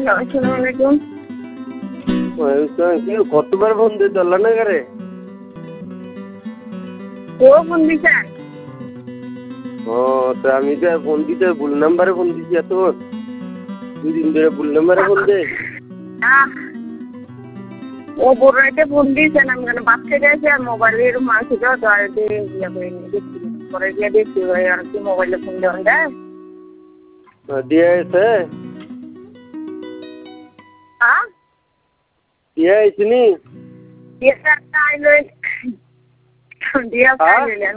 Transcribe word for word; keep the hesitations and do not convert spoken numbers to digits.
আসসালামু আলাইকুম। কতবার ফোন দিয়ে ধরল না করে? ও ফোন দিছেন? ও তো আমি তো ফোন দিতে ভুল নাম্বারে ফোন দিছি। এত দুই দিন ধরে ভুল নাম্বারে ফোন দে। ও বড় রাইতে ফোন দিয়েছেন, আমি কেন বাচ্চা গেছে আর মোবাইলের মাঝে যাও তো আর ইয়ে করে নিয়ে দেখছি, পরে গিয়ে দেখছি ভাই আর কি মোবাইলে ফোন দেওয়া যায় দিয়ে এসে হ্যাঁ দিয়ে আইসিনি দিয়ে আইলো দিয়ে